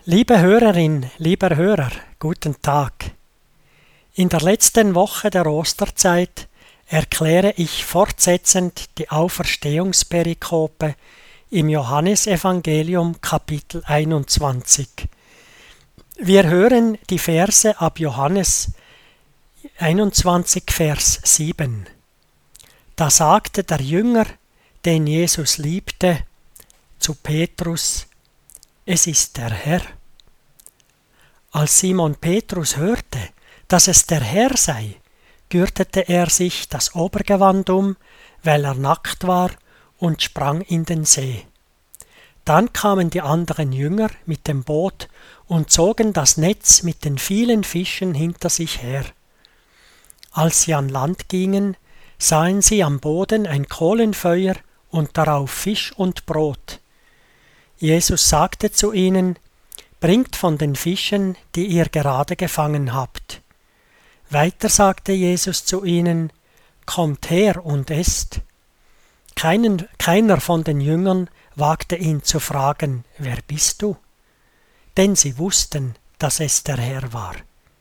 Liebe Hörerin, lieber Hörer, guten Tag. In der letzten Woche der Osterzeit erkläre ich fortsetzend die Auferstehungsperikope im Johannesevangelium Kapitel 21. Wir hören die Verse ab Johannes 21, Vers 7. Da sagte der Jünger, den Jesus liebte, zu Petrus: Es ist der Herr. Als Simon Petrus hörte, dass es der Herr sei, gürtete er sich das Obergewand um, weil er nackt war, und sprang in den See. Dann kamen die anderen Jünger mit dem Boot und zogen das Netz mit den vielen Fischen hinter sich her. Als sie an Land gingen, sahen sie am Boden ein Kohlenfeuer und darauf Fisch und Brot. Jesus sagte zu ihnen: Bringt von den Fischen, die ihr gerade gefangen habt. Weiter sagte Jesus zu ihnen: Kommt her und esst. Keiner von den Jüngern wagte ihn zu fragen: Wer bist du? Denn sie wussten, dass es der Herr war.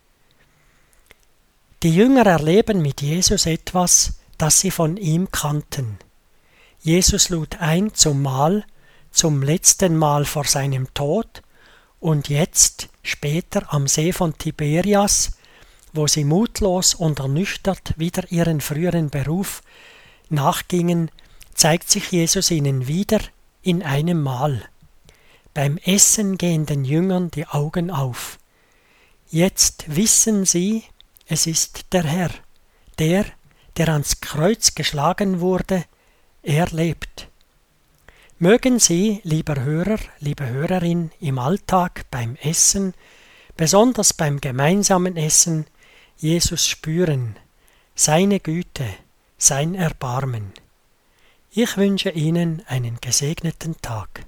Die Jünger erleben mit Jesus etwas, das sie von ihm kannten. Jesus lud ein zum Mahl, zum letzten Mal vor seinem Tod, und jetzt, später am See von Tiberias, wo sie mutlos und ernüchtert wieder ihren früheren Beruf nachgingen, zeigt sich Jesus ihnen wieder in einem Mahl. Beim Essen gehen den Jüngern die Augen auf. Jetzt wissen sie, es ist der Herr, der ans Kreuz geschlagen wurde, er lebt. Mögen Sie, lieber Hörer, liebe Hörerin, im Alltag beim Essen, besonders beim gemeinsamen Essen, Jesus spüren, seine Güte, sein Erbarmen. Ich wünsche Ihnen einen gesegneten Tag.